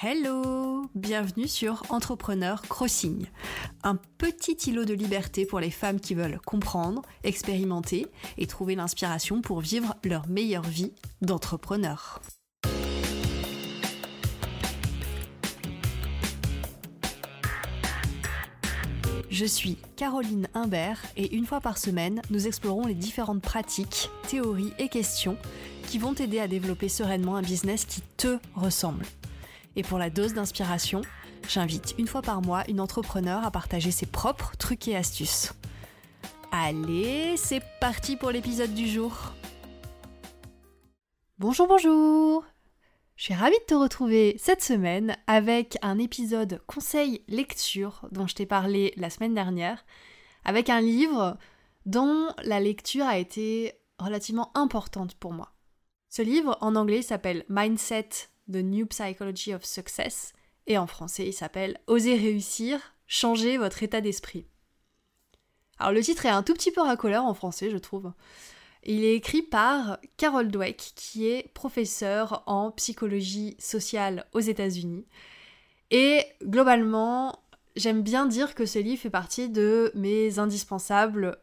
Hello! Bienvenue sur Entrepreneur Crossing, un petit îlot de liberté pour les femmes qui veulent comprendre, expérimenter et trouver l'inspiration pour vivre leur meilleure vie d'entrepreneur. Je suis Caroline Imbert et une fois par semaine, nous explorons les différentes pratiques, théories et questions qui vont t'aider à développer sereinement un business qui te ressemble. Et pour la dose d'inspiration, j'invite une fois par mois une entrepreneure à partager ses propres trucs et astuces. Allez, c'est parti pour l'épisode du jour. Bonjour! Je suis ravie de te retrouver cette semaine avec un épisode conseil lecture dont je t'ai parlé la semaine dernière, avec un livre dont la lecture a été relativement importante pour moi. Ce livre en anglais s'appelle Mindset, The New Psychology of Success, et en français il s'appelle Osez réussir, changez votre état d'esprit. Alors le titre est un tout petit peu racoleur en français je trouve. Il est écrit par Carol Dweck qui est professeure en psychologie sociale aux États-Unis. Et globalement, j'aime bien dire que ce livre fait partie de mes indispensables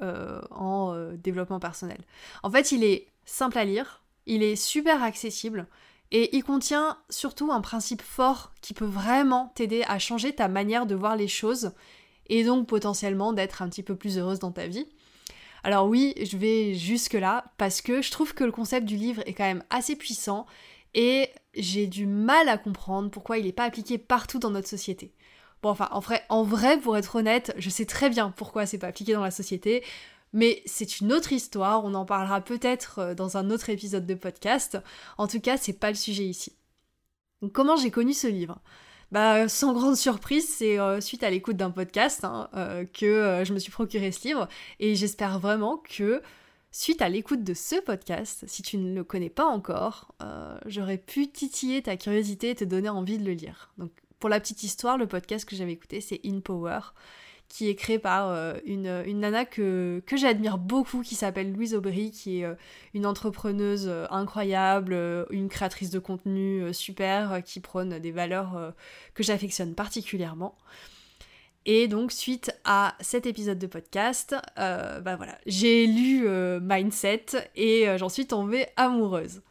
en développement personnel. En fait, il est simple à lire, il est super accessible, et il contient surtout un principe fort qui peut vraiment t'aider à changer ta manière de voir les choses et donc potentiellement d'être un petit peu plus heureuse dans ta vie. Alors oui, je vais jusque-là parce que je trouve que le concept du livre est quand même assez puissant et j'ai du mal à comprendre pourquoi il n'est pas appliqué partout dans notre société. Bon enfin, en vrai, pour être honnête, je sais très bien pourquoi c'est pas appliqué dans la société, mais c'est une autre histoire, on en parlera peut-être dans un autre épisode de podcast. En tout cas, c'est pas le sujet ici. Donc comment j'ai connu ce livre ? Sans grande surprise, c'est suite à l'écoute d'un podcast que je me suis procuré ce livre, et j'espère vraiment que suite à l'écoute de ce podcast, si tu ne le connais pas encore, j'aurais pu titiller ta curiosité et te donner envie de le lire. Donc pour la petite histoire, le podcast que j'avais écouté, c'est In Power, qui est créé par une nana que j'admire beaucoup, qui s'appelle Louise Aubry, qui est une entrepreneuse incroyable, une créatrice de contenu super, qui prône des valeurs que j'affectionne particulièrement. Et donc, suite à cet épisode de podcast, j'ai lu Mindset et j'en suis tombée amoureuse.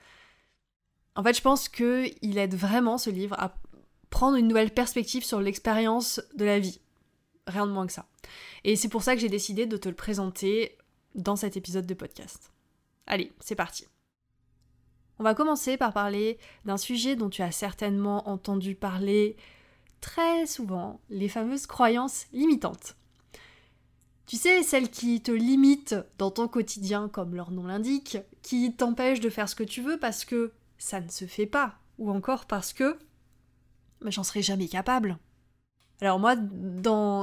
En fait, je pense qu'il aide vraiment, ce livre, à prendre une nouvelle perspective sur l'expérience de la vie. Rien de moins que ça. Et c'est pour ça que j'ai décidé de te le présenter dans cet épisode de podcast. Allez, c'est parti. On va commencer par parler d'un sujet dont tu as certainement entendu parler très souvent, les fameuses croyances limitantes. Tu sais, celles qui te limitent dans ton quotidien, comme leur nom l'indique, qui t'empêchent de faire ce que tu veux parce que ça ne se fait pas, ou encore parce que j'en serai jamais capable. Alors moi, dans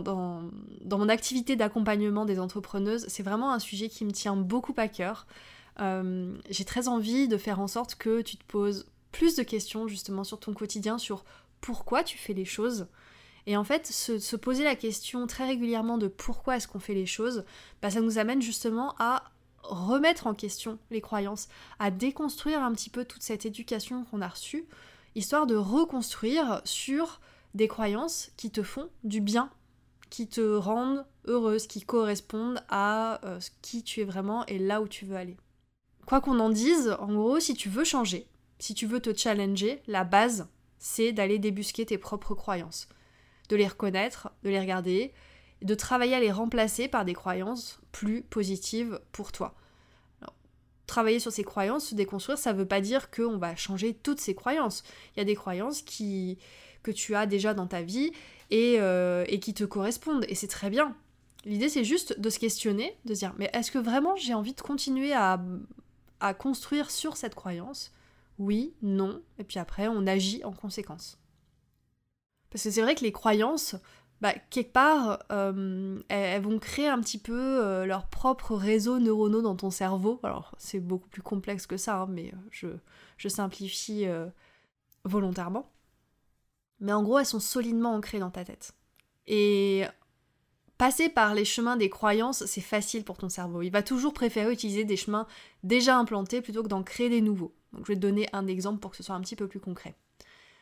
mon activité d'accompagnement des entrepreneuses, c'est vraiment un sujet qui me tient beaucoup à cœur. J'ai très envie de faire en sorte que tu te poses plus de questions justement sur ton quotidien, sur pourquoi tu fais les choses. Et en fait, se poser la question très régulièrement de pourquoi est-ce qu'on fait les choses, ça nous amène justement à remettre en question les croyances, à déconstruire un petit peu toute cette éducation qu'on a reçue, histoire de reconstruire sur des croyances qui te font du bien, qui te rendent heureuse, qui correspondent à qui tu es vraiment et là où tu veux aller. Quoi qu'on en dise, en gros, si tu veux changer, si tu veux te challenger, la base, c'est d'aller débusquer tes propres croyances, de les reconnaître, de les regarder, et de travailler à les remplacer par des croyances plus positives pour toi. Alors, travailler sur ces croyances, se déconstruire, ça veut pas dire qu'on va changer toutes ces croyances. Il y a des croyances que tu as déjà dans ta vie et qui te correspondent. Et c'est très bien. L'idée, c'est juste de se questionner, de se dire, mais est-ce que vraiment j'ai envie de continuer à construire sur cette croyance ? Oui, non. Et puis après, on agit en conséquence. Parce que c'est vrai que les croyances, quelque part, elles vont créer un petit peu leur propre réseau neuronaux dans ton cerveau. Alors, c'est beaucoup plus complexe que ça, mais je simplifie volontairement. Mais en gros, elles sont solidement ancrées dans ta tête. Et passer par les chemins des croyances, c'est facile pour ton cerveau. Il va toujours préférer utiliser des chemins déjà implantés plutôt que d'en créer des nouveaux. Donc je vais te donner un exemple pour que ce soit un petit peu plus concret.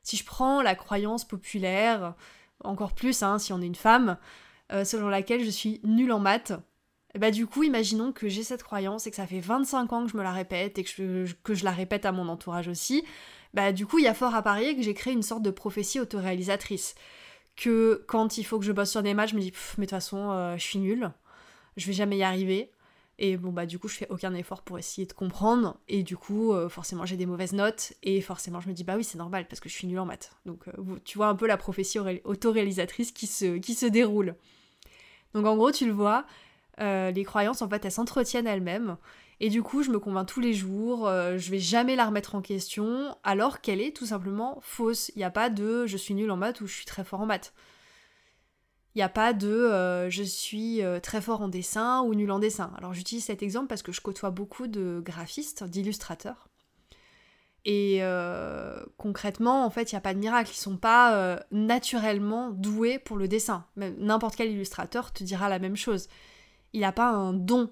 Si je prends la croyance populaire, encore plus si on est une femme, selon laquelle je suis nulle en maths, du coup, imaginons que j'ai cette croyance et que ça fait 25 ans que je me la répète et que je la répète à mon entourage aussi, du coup, il y a fort à parier que j'ai créé une sorte de prophétie autoréalisatrice. Que quand il faut que je bosse sur des maths, je me dis mais de toute façon, je suis nulle, je vais jamais y arriver. Et du coup, je fais aucun effort pour essayer de comprendre. Et du coup, forcément, j'ai des mauvaises notes. Et forcément, je me dis, oui, c'est normal, parce que je suis nulle en maths. Donc, tu vois un peu la prophétie autoréalisatrice qui se déroule. Donc, en gros, tu le vois, les croyances, en fait, elles s'entretiennent elles-mêmes. Et du coup, je me convainc tous les jours, je vais jamais la remettre en question, alors qu'elle est tout simplement fausse. Il n'y a pas de « je suis nulle en maths » ou « je suis très fort en maths ». Il n'y a pas de je suis très fort en dessin ou nul en dessin. Alors j'utilise cet exemple parce que je côtoie beaucoup de graphistes, d'illustrateurs. Et concrètement, en fait, il n'y a pas de miracle. Ils ne sont pas naturellement doués pour le dessin. Même n'importe quel illustrateur te dira la même chose. Il n'a pas un don.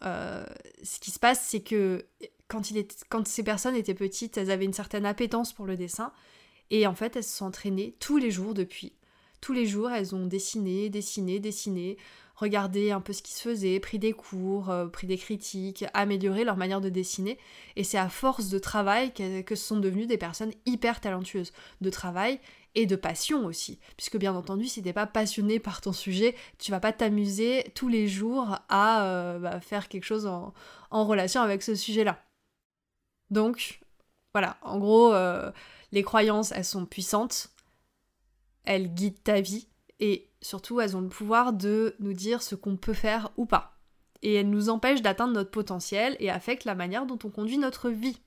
Ce qui se passe, c'est que quand ces personnes étaient petites, elles avaient une certaine appétence pour le dessin. Et en fait, elles se sont entraînées tous les jours depuis. Tous les jours, elles ont dessiné, regardé un peu ce qui se faisait, pris des cours, pris des critiques, amélioré leur manière de dessiner. Et c'est à force de travail que ce sont devenues des personnes hyper talentueuses. De travail et de passion aussi. Puisque bien entendu, si t'es pas passionné par ton sujet, tu vas pas t'amuser tous les jours à faire quelque chose en relation avec ce sujet-là. Donc, voilà, en gros, les croyances, elles sont puissantes. Elles guident ta vie et surtout elles ont le pouvoir de nous dire ce qu'on peut faire ou pas. Et elles nous empêchent d'atteindre notre potentiel et affectent la manière dont on conduit notre vie.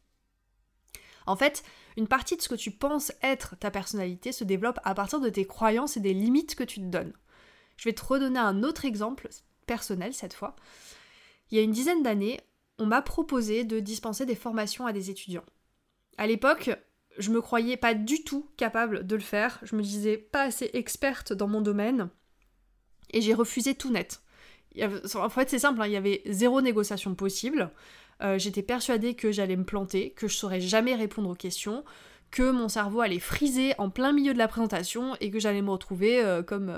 En fait, une partie de ce que tu penses être ta personnalité se développe à partir de tes croyances et des limites que tu te donnes. Je vais te redonner un autre exemple personnel cette fois. Il y a une dizaine d'années, on m'a proposé de dispenser des formations à des étudiants. À l'époque, je me croyais pas du tout capable de le faire, je me disais pas assez experte dans mon domaine, et j'ai refusé tout net. En fait, c'est simple, il y avait zéro négociation possible, j'étais persuadée que j'allais me planter, que je saurais jamais répondre aux questions, que mon cerveau allait friser en plein milieu de la présentation, et que j'allais me retrouver comme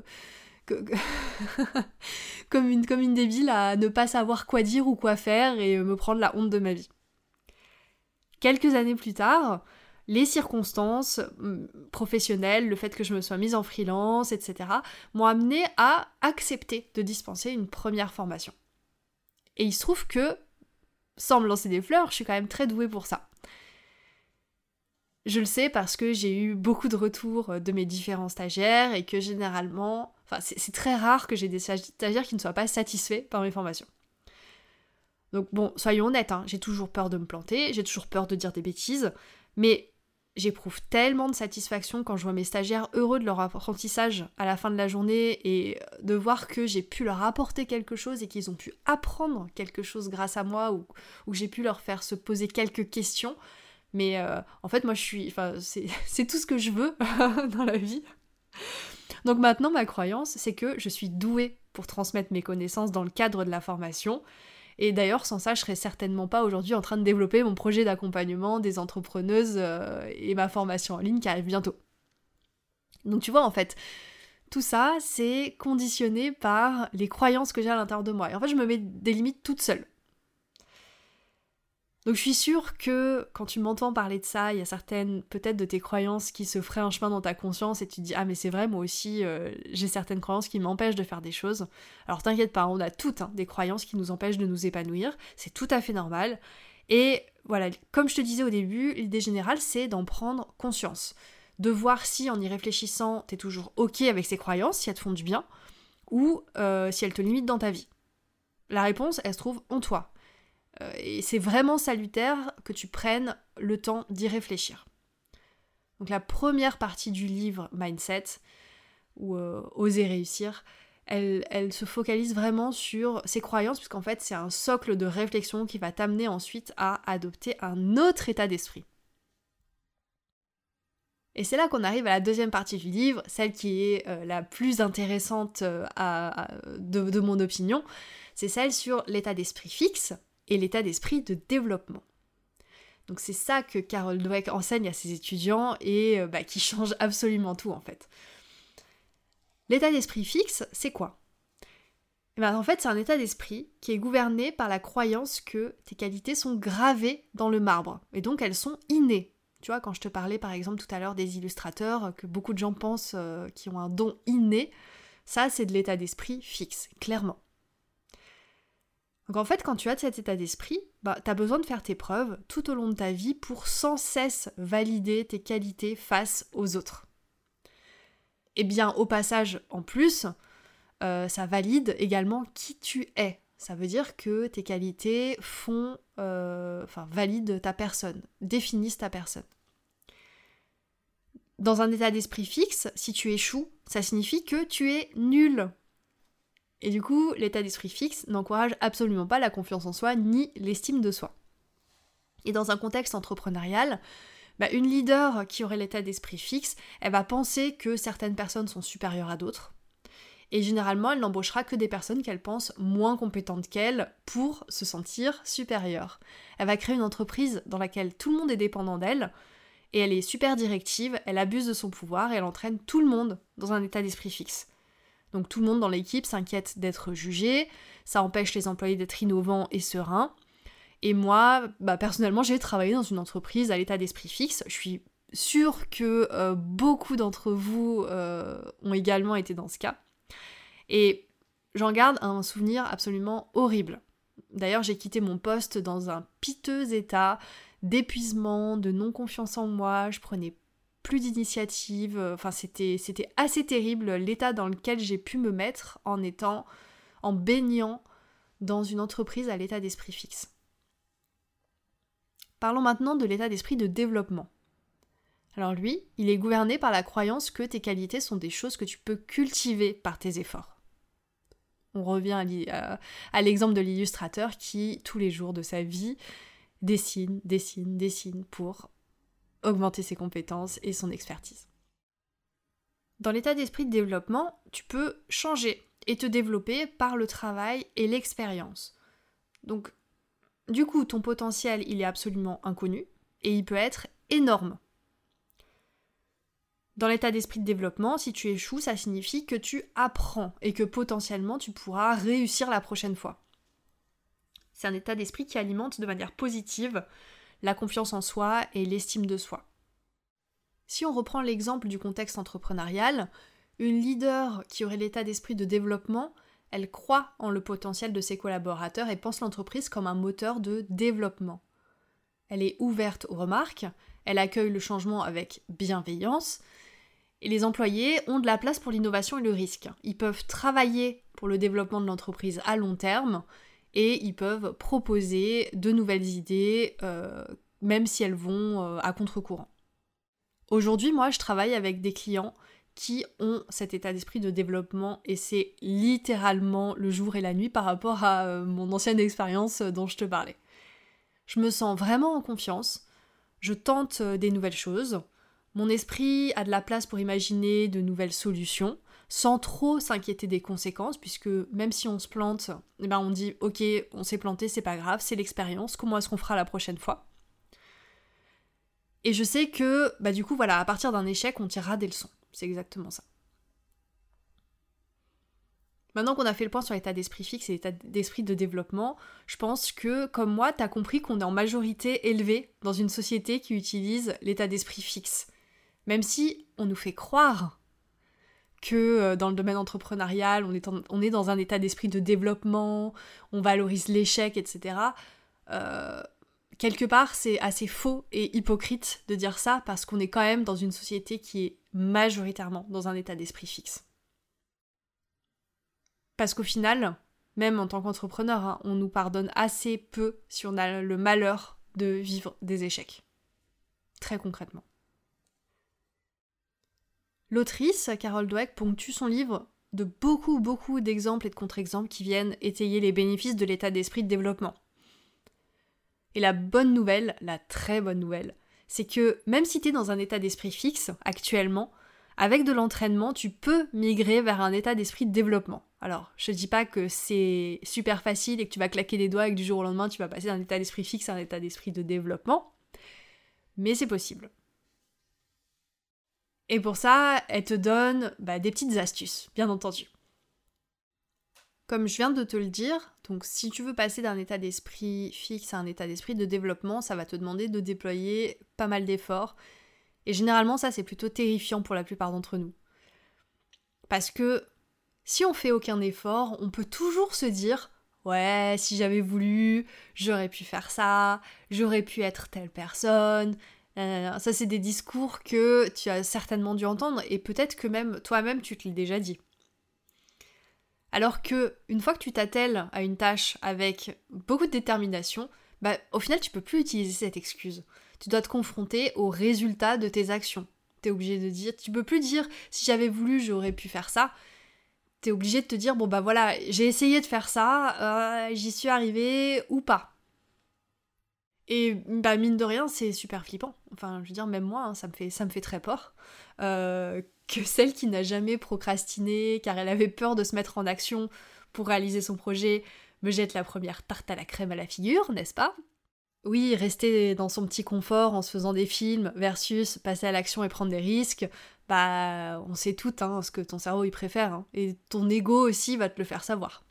une débile à ne pas savoir quoi dire ou quoi faire, et me prendre la honte de ma vie. Quelques années plus tard, les circonstances professionnelles, le fait que je me sois mise en freelance, etc., m'ont amenée à accepter de dispenser une première formation. Et il se trouve que, sans me lancer des fleurs, je suis quand même très douée pour ça. Je le sais parce que j'ai eu beaucoup de retours de mes différents stagiaires et que généralement, c'est très rare que j'ai des stagiaires qui ne soient pas satisfaits par mes formations. Donc bon, soyons honnêtes, j'ai toujours peur de me planter, j'ai toujours peur de dire des bêtises, mais j'éprouve tellement de satisfaction quand je vois mes stagiaires heureux de leur apprentissage à la fin de la journée et de voir que j'ai pu leur apporter quelque chose et qu'ils ont pu apprendre quelque chose grâce à moi ou que j'ai pu leur faire se poser quelques questions. Mais en fait, moi, c'est tout ce que je veux dans la vie. Donc maintenant, ma croyance, c'est que je suis douée pour transmettre mes connaissances dans le cadre de la formation. Et d'ailleurs, sans ça, je serais certainement pas aujourd'hui en train de développer mon projet d'accompagnement des entrepreneuses et ma formation en ligne qui arrive bientôt. Donc tu vois, en fait, tout ça, c'est conditionné par les croyances que j'ai à l'intérieur de moi. Et en fait, je me mets des limites toute seule. Donc je suis sûre que quand tu m'entends parler de ça, il y a certaines peut-être de tes croyances qui se feraient un chemin dans ta conscience et tu te dis « Ah mais c'est vrai, moi aussi j'ai certaines croyances qui m'empêchent de faire des choses ». Alors t'inquiète pas, on a toutes des croyances qui nous empêchent de nous épanouir, c'est tout à fait normal. Et voilà, comme je te disais au début, l'idée générale c'est d'en prendre conscience. De voir si en y réfléchissant, t'es toujours ok avec ces croyances, si elles te font du bien, ou si elles te limitent dans ta vie. La réponse, elle se trouve en toi. Et c'est vraiment salutaire que tu prennes le temps d'y réfléchir. Donc la première partie du livre Mindset, ou Oser réussir, elle se focalise vraiment sur ces croyances, puisqu'en fait c'est un socle de réflexion qui va t'amener ensuite à adopter un autre état d'esprit. Et c'est là qu'on arrive à la deuxième partie du livre, celle qui est la plus intéressante de mon opinion, c'est celle sur l'état d'esprit fixe, et l'état d'esprit de développement. Donc c'est ça que Carol Dweck enseigne à ses étudiants et qui change absolument tout en fait. L'état d'esprit fixe, c'est quoi ? En fait, c'est un état d'esprit qui est gouverné par la croyance que tes qualités sont gravées dans le marbre, et donc elles sont innées. Tu vois, quand je te parlais par exemple tout à l'heure des illustrateurs, que beaucoup de gens pensent qu'ils ont un don inné, ça c'est de l'état d'esprit fixe, clairement. Donc en fait, quand tu as cet état d'esprit, tu as besoin de faire tes preuves tout au long de ta vie pour sans cesse valider tes qualités face aux autres. Et bien au passage, en plus, ça valide également qui tu es. Ça veut dire que tes qualités valident ta personne, définissent ta personne. Dans un état d'esprit fixe, si tu échoues, ça signifie que tu es nul. Et du coup, l'état d'esprit fixe n'encourage absolument pas la confiance en soi ni l'estime de soi. Et dans un contexte entrepreneurial, une leader qui aurait l'état d'esprit fixe, elle va penser que certaines personnes sont supérieures à d'autres. Et généralement, elle n'embauchera que des personnes qu'elle pense moins compétentes qu'elle pour se sentir supérieure. Elle va créer une entreprise dans laquelle tout le monde est dépendant d'elle, et elle est super directive, elle abuse de son pouvoir et elle entraîne tout le monde dans un état d'esprit fixe. Donc tout le monde dans l'équipe s'inquiète d'être jugé, ça empêche les employés d'être innovants et sereins. Et moi, personnellement, j'ai travaillé dans une entreprise à l'état d'esprit fixe. Je suis sûre que beaucoup d'entre vous ont également été dans ce cas. Et j'en garde un souvenir absolument horrible. D'ailleurs, j'ai quitté mon poste dans un piteux état d'épuisement, de non-confiance en moi, je prenais plus d'initiative, c'était assez terrible l'état dans lequel j'ai pu me mettre en baignant dans une entreprise à l'état d'esprit fixe. Parlons maintenant de l'état d'esprit de développement. Alors lui, il est gouverné par la croyance que tes qualités sont des choses que tu peux cultiver par tes efforts. On revient à l'exemple de l'illustrateur qui, tous les jours de sa vie, dessine pour augmenter ses compétences et son expertise. Dans l'état d'esprit de développement, tu peux changer et te développer par le travail et l'expérience. Donc, du coup, ton potentiel, il est absolument inconnu et il peut être énorme. Dans l'état d'esprit de développement, si tu échoues, ça signifie que tu apprends et que potentiellement tu pourras réussir la prochaine fois. C'est un état d'esprit qui alimente de manière positive la confiance en soi et l'estime de soi. Si on reprend l'exemple du contexte entrepreneurial, une leader qui aurait l'état d'esprit de développement, elle croit en le potentiel de ses collaborateurs et pense l'entreprise comme un moteur de développement. Elle est ouverte aux remarques, elle accueille le changement avec bienveillance, et les employés ont de la place pour l'innovation et le risque. Ils peuvent travailler pour le développement de l'entreprise à long terme, et ils peuvent proposer de nouvelles idées, même si elles vont à contre-courant. Aujourd'hui, moi, je travaille avec des clients qui ont cet état d'esprit de développement, et c'est littéralement le jour et la nuit par rapport à mon ancienne expérience dont je te parlais. Je me sens vraiment en confiance, je tente des nouvelles choses, mon esprit a de la place pour imaginer de nouvelles solutions, sans trop s'inquiéter des conséquences, puisque même si on se plante, on dit « Ok, on s'est planté, c'est pas grave, c'est l'expérience, comment est-ce qu'on fera la prochaine fois ?» Et je sais que, du coup, à partir d'un échec, on tirera des leçons. C'est exactement ça. Maintenant qu'on a fait le point sur l'état d'esprit fixe et l'état d'esprit de développement, je pense que, comme moi, t'as compris qu'on est en majorité élevé dans une société qui utilise l'état d'esprit fixe. Même si on nous fait croire que dans le domaine entrepreneurial, on est dans un état d'esprit de développement, on valorise l'échec, etc. Quelque part, c'est assez faux et hypocrite de dire ça parce qu'on est quand même dans une société qui est majoritairement dans un état d'esprit fixe. Parce qu'au final, même en tant qu'entrepreneur, on nous pardonne assez peu si on a le malheur de vivre des échecs. Très concrètement. L'autrice, Carol Dweck, ponctue son livre de beaucoup d'exemples et de contre-exemples qui viennent étayer les bénéfices de l'état d'esprit de développement. Et la bonne nouvelle, la très bonne nouvelle, c'est que même si tu es dans un état d'esprit fixe actuellement, avec de l'entraînement, tu peux migrer vers un état d'esprit de développement. Alors, je dis pas que c'est super facile et que tu vas claquer des doigts et que du jour au lendemain, tu vas passer d'un état d'esprit fixe à un état d'esprit de développement. mais c'est possible. Et pour ça, elle te donne des petites astuces, bien entendu. Comme je viens de te le dire, donc si tu veux passer d'un état d'esprit fixe à un état d'esprit de développement, ça va te demander de déployer pas mal d'efforts. Et généralement, ça, c'est plutôt terrifiant pour la plupart d'entre nous. Parce que si on fait aucun effort, on peut toujours se dire « Ouais, si j'avais voulu, j'aurais pu faire ça, j'aurais pu être telle personne. » Ça, c'est des discours que tu as certainement dû entendre et peut-être que même toi-même, tu te l'as déjà dit. Alors que une fois que tu t'attelles à une tâche avec beaucoup de détermination, au final, tu peux plus utiliser cette excuse. Tu dois te confronter aux résultats de tes actions. T'es obligé de dire, tu peux plus dire si j'avais voulu, j'aurais pu faire ça. T'es obligé de te dire voilà, j'ai essayé de faire ça, j'y suis arrivée ou pas. Et mine de rien, c'est super flippant. Enfin, je veux dire, même moi, hein, ça me fait très peur. Que celle qui n'a jamais procrastiné, car elle avait peur de se mettre en action pour réaliser son projet, me jette la première tarte à la crème à la figure, n'est-ce pas ? Oui, rester dans son petit confort en se faisant des films versus passer à l'action et prendre des risques, on sait tout ce que ton cerveau il préfère, hein, et ton ego aussi va te le faire savoir.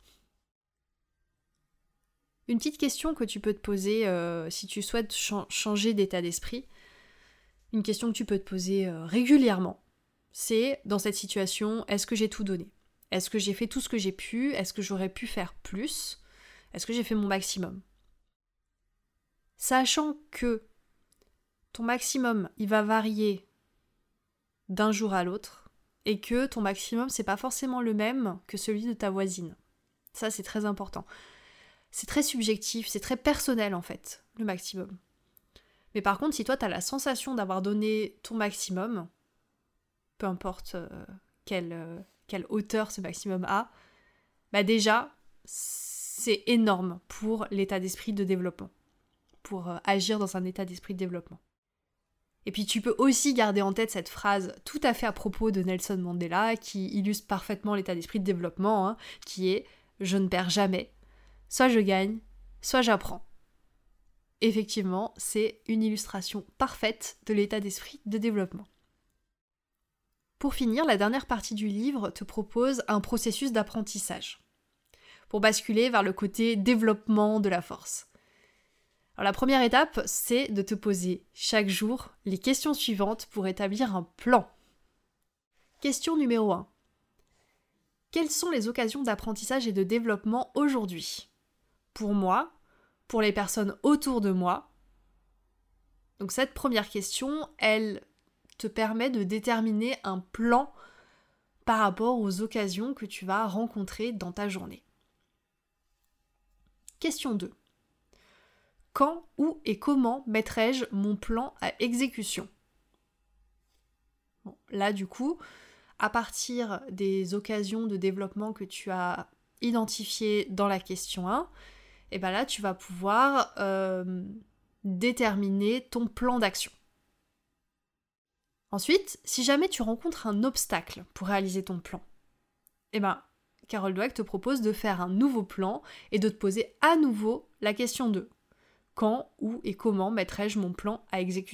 Une petite question que tu peux te poser si tu souhaites changer d'état d'esprit, une question que tu peux te poser régulièrement, c'est, dans cette situation, est-ce que j'ai tout donné ? Est-ce que j'ai fait tout ce que j'ai pu ? Est-ce que j'aurais pu faire plus ? Est-ce que j'ai fait mon maximum ? Sachant que ton maximum, il va varier d'un jour à l'autre, et que ton maximum, c'est pas forcément le même que celui de ta voisine. Ça, c'est très important. C'est très subjectif, c'est très personnel en fait, le maximum. Mais par contre, si toi, t'as la sensation d'avoir donné ton maximum, peu importe quelle hauteur ce maximum a, déjà, c'est énorme pour l'état d'esprit de développement, pour agir dans un état d'esprit de développement. Et puis tu peux aussi garder en tête cette phrase tout à fait à propos de Nelson Mandela, qui illustre parfaitement l'état d'esprit de développement, qui est « je ne perds jamais, soit je gagne, soit j'apprends ». Effectivement, c'est une illustration parfaite de l'état d'esprit de développement. Pour finir, la dernière partie du livre te propose un processus d'apprentissage, pour basculer vers le côté développement de la force. Alors, la première étape, c'est de te poser chaque jour les questions suivantes pour établir un plan. Question numéro 1. Quelles sont les occasions d'apprentissage et de développement aujourd'hui ? Pour moi, pour les personnes autour de moi. Donc cette première question, elle te permet de déterminer un plan par rapport aux occasions que tu vas rencontrer dans ta journée. Question 2. Quand, où et comment mettrai-je mon plan à exécution ? Là, du coup, à partir des occasions de développement que tu as identifiées dans la question 1, et là, tu vas pouvoir déterminer ton plan d'action. Ensuite, si jamais tu rencontres un obstacle pour réaliser ton plan, Carol Dweck te propose de faire un nouveau plan et de te poser à nouveau la question 2. Quand, où et comment mettrai-je mon plan à exécution ?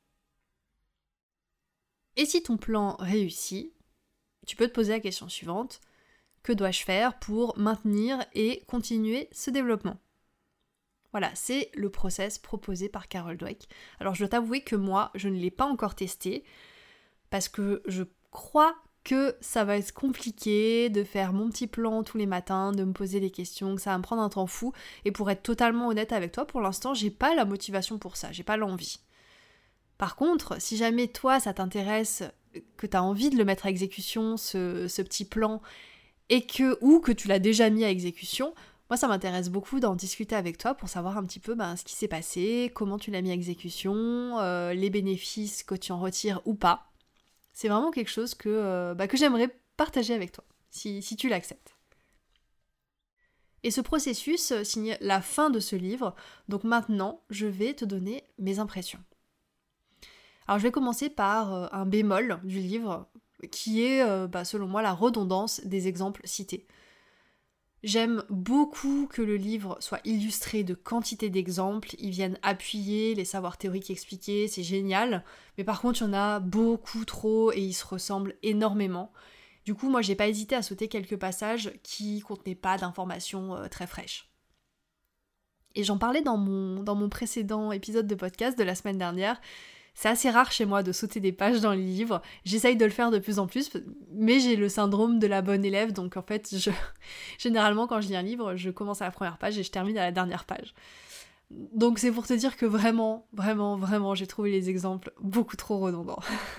Et si ton plan réussit, tu peux te poser la question suivante. Que dois-je faire pour maintenir et continuer ce développement ? Voilà, c'est le process proposé par Carol Dweck. Alors je dois t'avouer que moi, je ne l'ai pas encore testé, parce que je crois que ça va être compliqué de faire mon petit plan tous les matins, de me poser des questions, que ça va me prendre un temps fou. Et pour être totalement honnête avec toi, pour l'instant, j'ai pas la motivation pour ça, j'ai pas l'envie. Par contre, si jamais toi, ça t'intéresse, que tu as envie de le mettre à exécution, ce petit plan, ou que tu l'as déjà mis à exécution, moi, ça m'intéresse beaucoup d'en discuter avec toi pour savoir un petit peu ce qui s'est passé, comment tu l'as mis à exécution, les bénéfices que tu en retires ou pas. C'est vraiment quelque chose que j'aimerais partager avec toi, si tu l'acceptes. Et ce processus signe la fin de ce livre, donc maintenant, je vais te donner mes impressions. Alors, je vais commencer par un bémol du livre, qui est, selon moi, la redondance des exemples cités. J'aime beaucoup que le livre soit illustré de quantité d'exemples, ils viennent appuyer les savoirs théoriques expliqués, c'est génial. Mais par contre, il y en a beaucoup trop et ils se ressemblent énormément. Du coup, moi, j'ai pas hésité à sauter quelques passages qui contenaient pas d'informations très fraîches. Et j'en parlais dans mon précédent épisode de podcast de la semaine dernière. C'est assez rare chez moi de sauter des pages dans les livres. J'essaye de le faire de plus en plus, mais j'ai le syndrome de la bonne élève, donc en fait, généralement quand je lis un livre, je commence à la première page et je termine à la dernière page. Donc c'est pour te dire que vraiment, vraiment, vraiment, j'ai trouvé les exemples beaucoup trop redondants.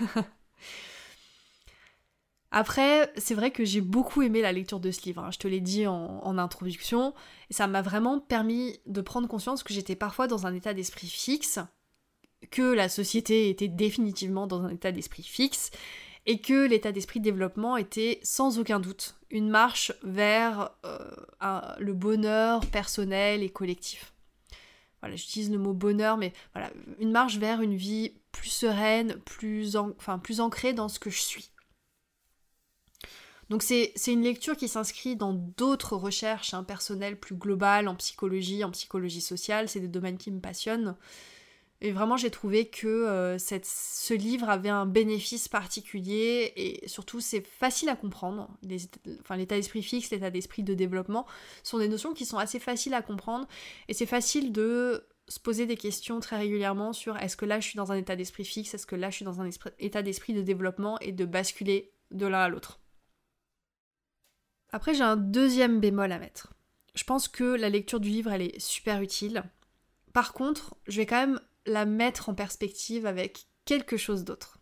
Après, c'est vrai que j'ai beaucoup aimé la lecture de ce livre, hein. Je te l'ai dit en introduction, et ça m'a vraiment permis de prendre conscience que j'étais parfois dans un état d'esprit fixe, que la société était définitivement dans un état d'esprit fixe, et que l'état d'esprit de développement était sans aucun doute une marche vers le bonheur personnel et collectif. Voilà, j'utilise le mot bonheur, mais voilà, une marche vers une vie plus sereine, plus ancrée dans ce que je suis. Donc c'est une lecture qui s'inscrit dans d'autres recherches personnelles plus globales, en psychologie sociale, c'est des domaines qui me passionnent. Et vraiment j'ai trouvé que ce livre avait un bénéfice particulier et surtout c'est facile à comprendre. L'état d'esprit fixe, l'état d'esprit de développement sont des notions qui sont assez faciles à comprendre et c'est facile de se poser des questions très régulièrement sur est-ce que là je suis dans un état d'esprit fixe, est-ce que là je suis dans un état d'esprit de développement et de basculer de l'un à l'autre. Après, j'ai un deuxième bémol à mettre. Je pense que la lecture du livre, elle est super utile. Par contre, je vais quand même la mettre en perspective avec quelque chose d'autre.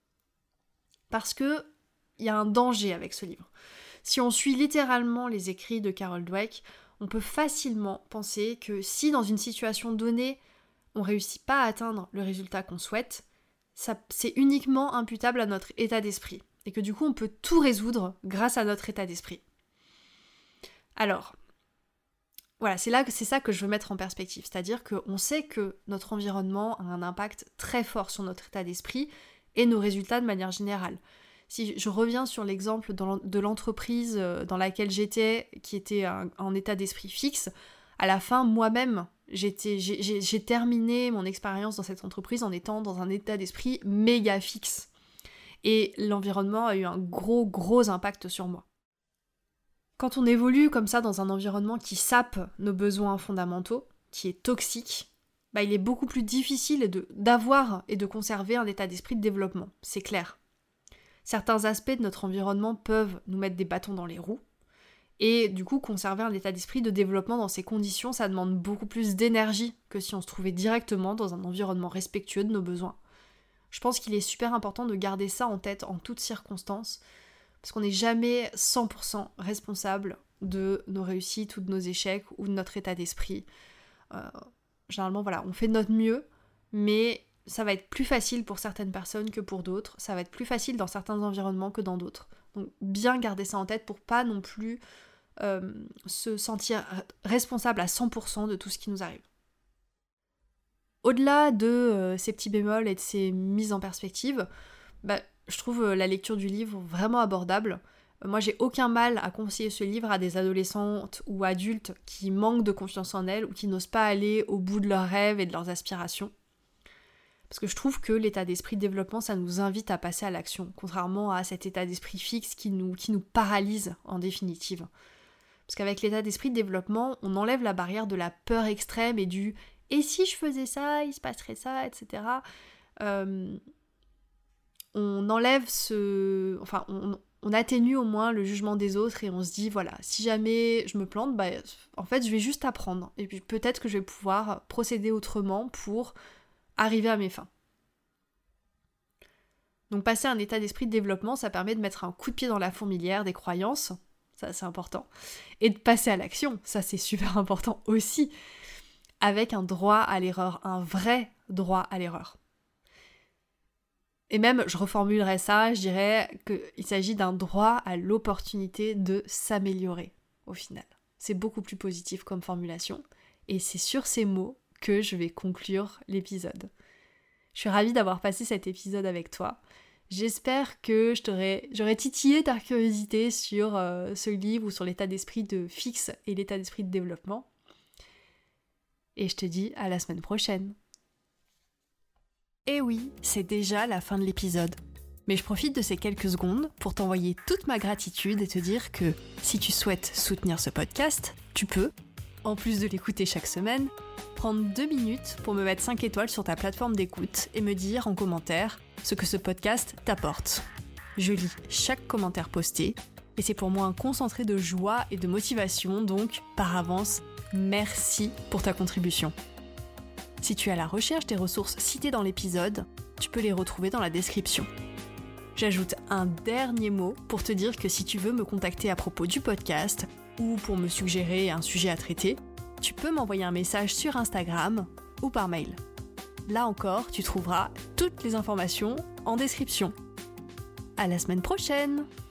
Parce que il y a un danger avec ce livre. Si on suit littéralement les écrits de Carol Dweck, on peut facilement penser que si dans une situation donnée, on ne réussit pas à atteindre le résultat qu'on souhaite, c'est uniquement imputable à notre état d'esprit. Et que du coup, on peut tout résoudre grâce à notre état d'esprit. Alors, voilà, c'est ça que je veux mettre en perspective. C'est-à-dire qu'on sait que notre environnement a un impact très fort sur notre état d'esprit et nos résultats de manière générale. Si je reviens sur l'exemple de l'entreprise dans laquelle j'étais, qui était en état d'esprit fixe, à la fin, moi-même, j'ai terminé mon expérience dans cette entreprise en étant dans un état d'esprit méga fixe. Et l'environnement a eu un gros impact sur moi. Quand on évolue comme ça dans un environnement qui sape nos besoins fondamentaux, qui est toxique, il est beaucoup plus difficile d'avoir et de conserver un état d'esprit de développement, c'est clair. Certains aspects de notre environnement peuvent nous mettre des bâtons dans les roues, et du coup conserver un état d'esprit de développement dans ces conditions, ça demande beaucoup plus d'énergie que si on se trouvait directement dans un environnement respectueux de nos besoins. Je pense qu'il est super important de garder ça en tête en toutes circonstances, parce qu'on n'est jamais 100% responsable de nos réussites ou de nos échecs ou de notre état d'esprit. Généralement, voilà, on fait de notre mieux, mais ça va être plus facile pour certaines personnes que pour d'autres. Ça va être plus facile dans certains environnements que dans d'autres. Donc bien garder ça en tête pour pas non plus se sentir responsable à 100% de tout ce qui nous arrive. Au-delà de ces petits bémols et de ces mises en perspective, je trouve la lecture du livre vraiment abordable. Moi, j'ai aucun mal à conseiller ce livre à des adolescentes ou adultes qui manquent de confiance en elles ou qui n'osent pas aller au bout de leurs rêves et de leurs aspirations. Parce que je trouve que l'état d'esprit de développement, ça nous invite à passer à l'action, contrairement à cet état d'esprit fixe qui nous paralyse en définitive. Parce qu'avec l'état d'esprit de développement, on enlève la barrière de la peur extrême et du « et si je faisais ça, il se passerait ça », etc. On enlève on atténue au moins le jugement des autres et on se dit voilà, si jamais je me plante, en fait je vais juste apprendre et puis peut-être que je vais pouvoir procéder autrement pour arriver à mes fins. Donc passer à un état d'esprit de développement, ça permet de mettre un coup de pied dans la fourmilière des croyances, ça c'est important, et de passer à l'action, ça c'est super important aussi, avec un droit à l'erreur, un vrai droit à l'erreur. Et même, je reformulerais ça, je dirais qu'il s'agit d'un droit à l'opportunité de s'améliorer, au final. C'est beaucoup plus positif comme formulation, et c'est sur ces mots que je vais conclure l'épisode. Je suis ravie d'avoir passé cet épisode avec toi. J'espère que j'aurais titillé ta curiosité sur ce livre ou sur l'état d'esprit de Fix et l'état d'esprit de développement. Et je te dis à la semaine prochaine. Et oui, c'est déjà la fin de l'épisode. Mais je profite de ces quelques secondes pour t'envoyer toute ma gratitude et te dire que si tu souhaites soutenir ce podcast, tu peux, en plus de l'écouter chaque semaine, prendre 2 minutes pour me mettre 5 étoiles sur ta plateforme d'écoute et me dire en commentaire ce que ce podcast t'apporte. Je lis chaque commentaire posté et c'est pour moi un concentré de joie et de motivation, donc par avance, merci pour ta contribution. Si tu es à la recherche des ressources citées dans l'épisode, tu peux les retrouver dans la description. J'ajoute un dernier mot pour te dire que si tu veux me contacter à propos du podcast ou pour me suggérer un sujet à traiter, tu peux m'envoyer un message sur Instagram ou par mail. Là encore, tu trouveras toutes les informations en description. À la semaine prochaine!